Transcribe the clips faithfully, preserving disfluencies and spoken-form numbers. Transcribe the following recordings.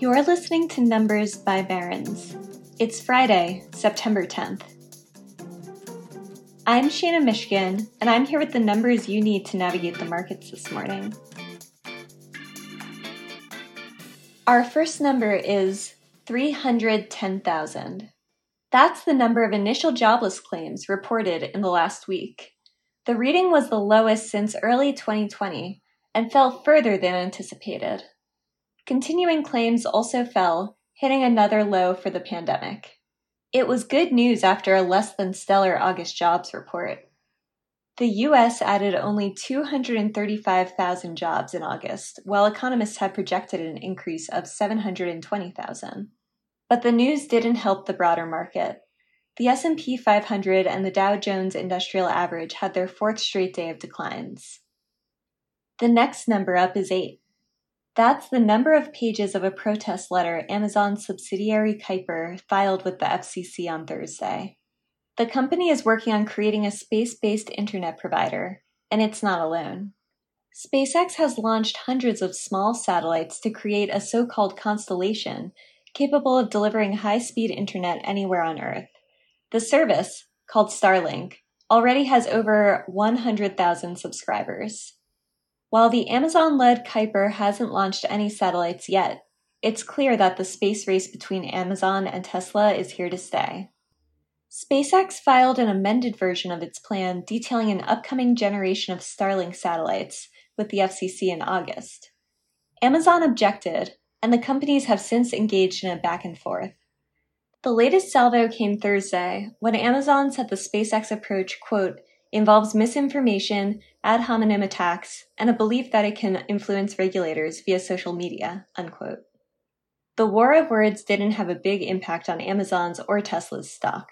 You're listening to Numbers by Barron's. It's Friday, September tenth. I'm Shanna Mishkin, and I'm here with the numbers you need to navigate the markets this morning. Our first number is three hundred ten thousand. That's the number of initial jobless claims reported in the last week. The reading was the lowest since early twenty twenty and fell further than anticipated. Continuing claims also fell, hitting another low for the pandemic. It was good news after a less than stellar August jobs report. The U S added only two hundred thirty-five thousand jobs in August, while economists had projected an increase of seven hundred twenty thousand. But the news didn't help the broader market. The S and P five hundred and the Dow Jones Industrial Average had their fourth straight day of declines. The next number up is eight. That's the number of pages of a protest letter Amazon's subsidiary Kuiper filed with the F C C on Thursday. The company is working on creating a space-based internet provider, and it's not alone. SpaceX has launched hundreds of small satellites to create a so-called constellation capable of delivering high-speed internet anywhere on Earth. The service, called Starlink, already has over one hundred thousand subscribers. While the Amazon-led Kuiper hasn't launched any satellites yet, it's clear that the space race between Amazon and Tesla is here to stay. SpaceX filed an amended version of its plan detailing an upcoming generation of Starlink satellites with the F C C in August. Amazon objected, and the companies have since engaged in a back and forth. The latest salvo came Thursday when Amazon said the SpaceX approach, quote, involves misinformation, ad hominem attacks, and a belief that it can influence regulators via social media, unquote. The war of words didn't have a big impact on Amazon's or Tesla's stock.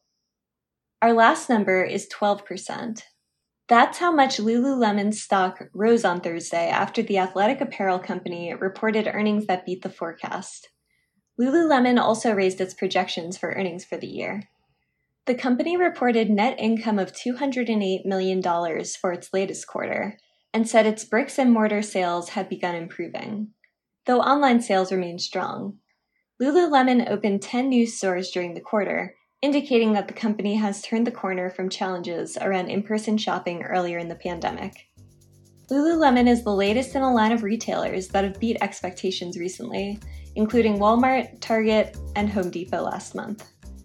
Our last number is twelve percent. That's how much Lululemon's stock rose on Thursday after the athletic apparel company reported earnings that beat the forecast. Lululemon also raised its projections for earnings for the year. The company reported net income of two hundred eight million dollars for its latest quarter and said its bricks and mortar sales had begun improving, though online sales remained strong. Lululemon opened ten new stores during the quarter, indicating that the company has turned the corner from challenges around in-person shopping earlier in the pandemic. Lululemon is the latest in a line of retailers that have beat expectations recently, including Walmart, Target, and Home Depot last month.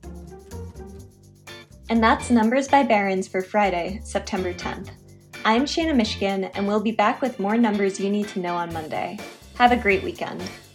And that's Numbers by Barron's for Friday, September tenth. I'm Shanna Mishkin, and we'll be back with more numbers you need to know on Monday. Have a great weekend.